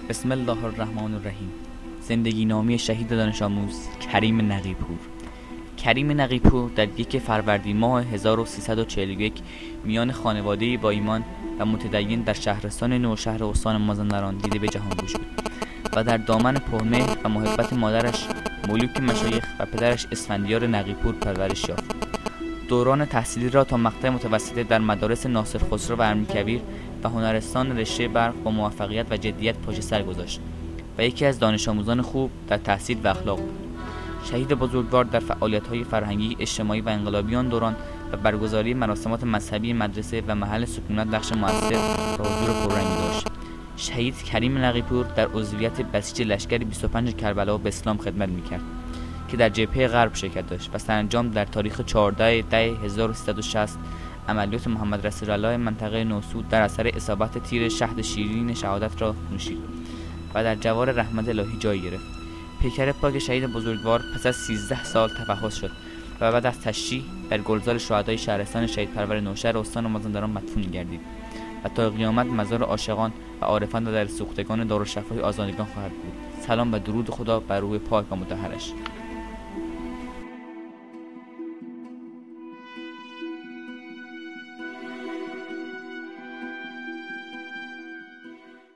بسم الله الرحمن الرحیم. زندگی نامه شهید دانش آموز کریم نقی‌پور. کریم نقی‌پور در 1 فروردین ماه 1341 میان خانواده‌ای با ایمان و متدین در شهرستان نوشهر استان مازندران دیده به جهان گوش بود و در دامن پرمهر و محبت مادرش ملوک مشایخ و پدرش اسفندیار نقی‌پور پرورش یافت. دوران تحصیلی را تا مقطع متوسطه در مدارس ناصر خسرو و امیرکبیر و هنرستان رشته برق با موفقیت و جدیت پشت سر گذاشت و یکی از دانش آموزان خوب در تحصیل و اخلاق بود. شهید بزرگوار در فعالیت‌های فرهنگی، اجتماعی و انقلابی آن دوران و برگزاری مراسمات مذهبی مدرسه و محل سکونت نقش مؤثر و حضور پررنگی داشت. شهید کریم نقی‌پور در عضویت بسیج لشکر 25 کربلا به اسلام خدمت می‌کرد که در جبهه غرب شرکت داشت و سرانجام در تاریخ 14/10/1360 عملیات محمد رسول الله منطقه نوسود در اثر اصابت تیر شهد شیرین شهادت را نوشید و در جوار رحمت الهی جای گرفت. پیکر پاک شهید بزرگوار پس از 13 سال تفحص شد و بعد از تشییع در گلزار شهدای شهرستان شهید پرور نوشهر استان مازندران مدفون گردید و تا قیامت مزار عاشقان و عارفان و دلسوختگان دارالشفای آزادگان خواهد بود. سلام و درود خدا بر روح پاک و مطهرش.